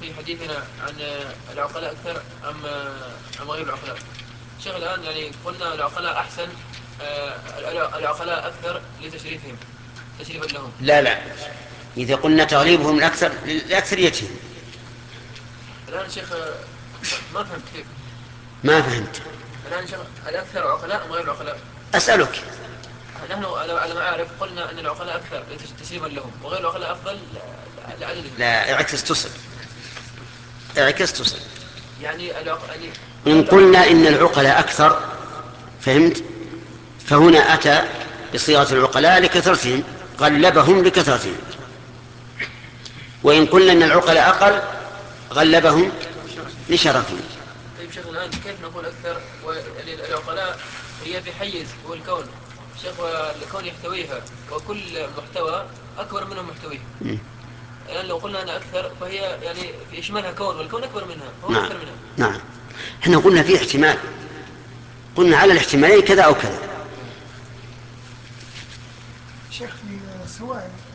في حديثنا عن العقلاء أكثر أم غير العقلاء. شيخ الآن يعني قلنا العقلاء أحسن، العقلاء أكثر لتشريفهم، تشريفا لهم. لا لا، إذا قلنا تغليبهم الأكثر لأكثريتهم. الآن شيخ ما فهمت كيف. ما فهمت. الآن شيخ الأكثر عقلاء أم غير العقلاء؟ أسألك. نحن على ما أعرف قلنا أن العقلاء أكثر تشريفا لهم وغير العقلاء أفضل لعددهم. لا، اعكس تصل. اعكس تصل. يعني إن غير قلنا العقلاء. إن العقلاء أكثر، فهمت، فهنا أتى بصيغة العقلاء لكثرتهم، غلبهم لكثرتهم. وإن قلنا إن العقلاء أقل، غلبهم لشرفهم. طيب شيخ الآن كيف نقول أكثر يعني العقلاء هي بحيز هو الكون شيخ، والكون يحتويها وكل محتوى أكبر منه محتويه. الآن لو قلنا أنا أكثر فهي يعني في إشمالها كون والكون أكبر منها فهم نعم أكثر منها. نعم. احنا قلنا في احتمال، قلنا على الاحتمالين كذا أو كذا. شيخ في سؤال